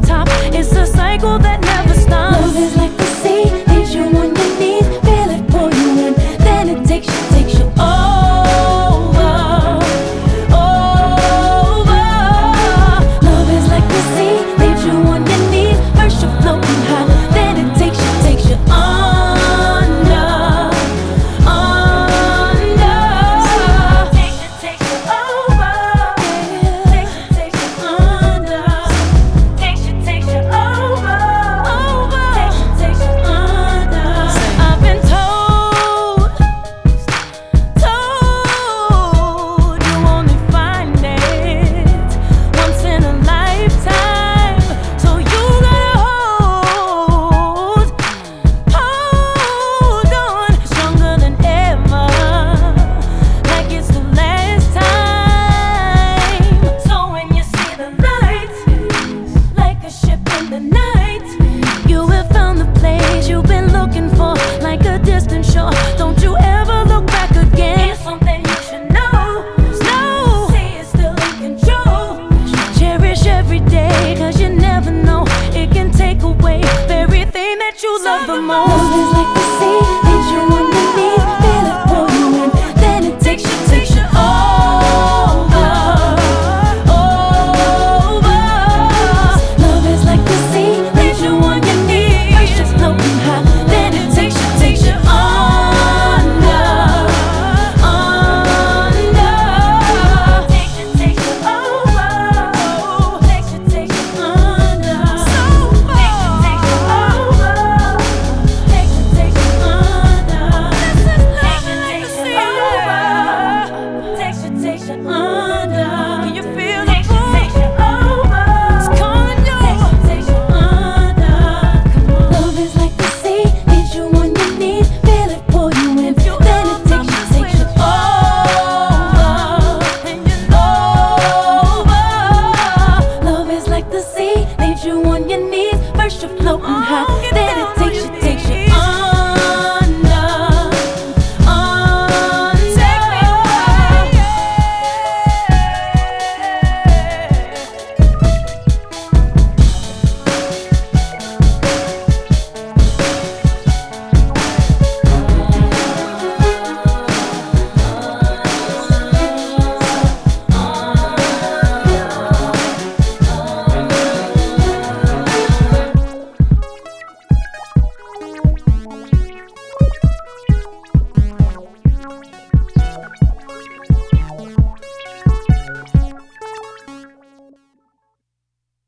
top. It's a cycle that never stops. Love is like the sea, leaves you on your knees, feel it pull you in, then it takes you over, over. Love is like the sea, leaves you on your knees, first you're floating high, then it takes you under, under. Takes you over, takes you under, takes you over, takes you under. I've been told you only find it once in a lifetime, so you gotta hold on stronger than ever, like it's the last time. So when you see the light, like a ship in the night, you have found the place you've been looking for, like a distant shore. Don't you ever look back again. It's something you should know. See, it's still in control. Cherish every day, 'cause you never know. It can take away the very thing that you love the most. Love is like the sea, leaves you on your knees, feel it pull you in, then it takes you over, over. Love is like the sea, leaves you on your knees, first you're floating high, then it takes you under, under. Takes you over, takes you under, so far. Takes you over, takes you under. This is love like the sea, takes you under. Can you feel the pull? It's calling you. Takes you under. Come on. Love is like the sea, leaves you on your knees, feel it pull you in, then it takes you over, and you over. Love is like the sea, leaves you on your knees, first you're floating high,